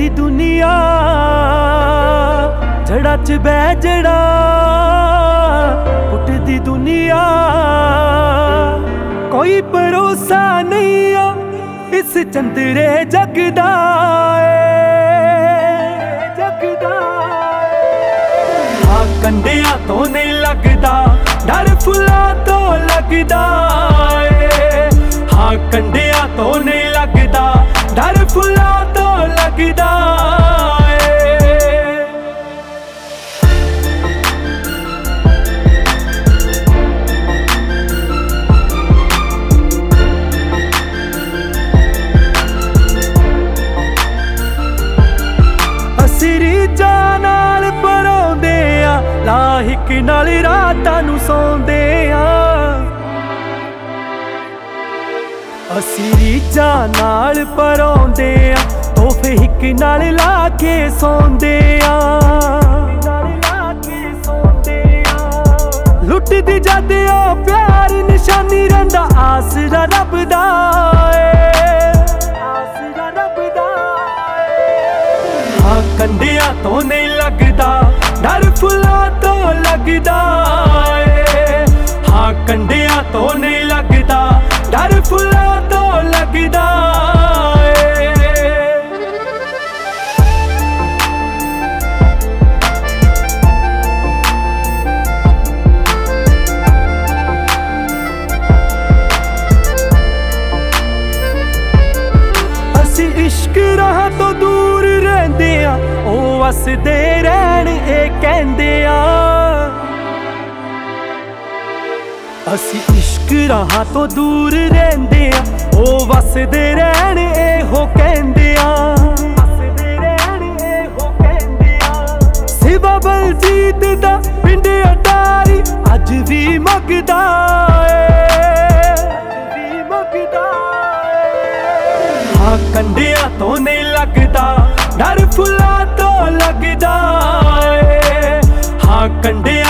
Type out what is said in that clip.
दी दुनिया जड़ा च बह जड़ा पुटदी दुनिया कोई भरोसा नहीं आ इस चंदरे जगदा जगदा हाँ कंडिया तो नहीं लगदा डर फुला तो लगदा हाँ कंडिया तो नहीं लगदा डर फुला तो लगदा रीझां नाल परोंदे आ लाहिक नाल रातां नूं सौंदे आ असीं रीझां नाल परोंदे आ तोहफे हिक नाल ला के सौंदे आ लुटदी जद ओ प्यार निशानी रहिंदा आसरा रब दा कंडिया तो नहीं लगदा डर फुला तो लगदा हाँ कंडिया तो नहीं लगदा डर फुला तो लगदा असी इश्क राह तो दूर रहंदे आ ओ वसदे रहण ए कहंदे आ असी इश्क राह तो दूर रहंदे आ ओ वसदे रहण ए हो कहंदे आ सिवा बलजीत दा पिंड अटारी अज भी मगदा हाँ कंडिया तो नहीं लगदा डर फुला तो लगदा हाँ कंडिया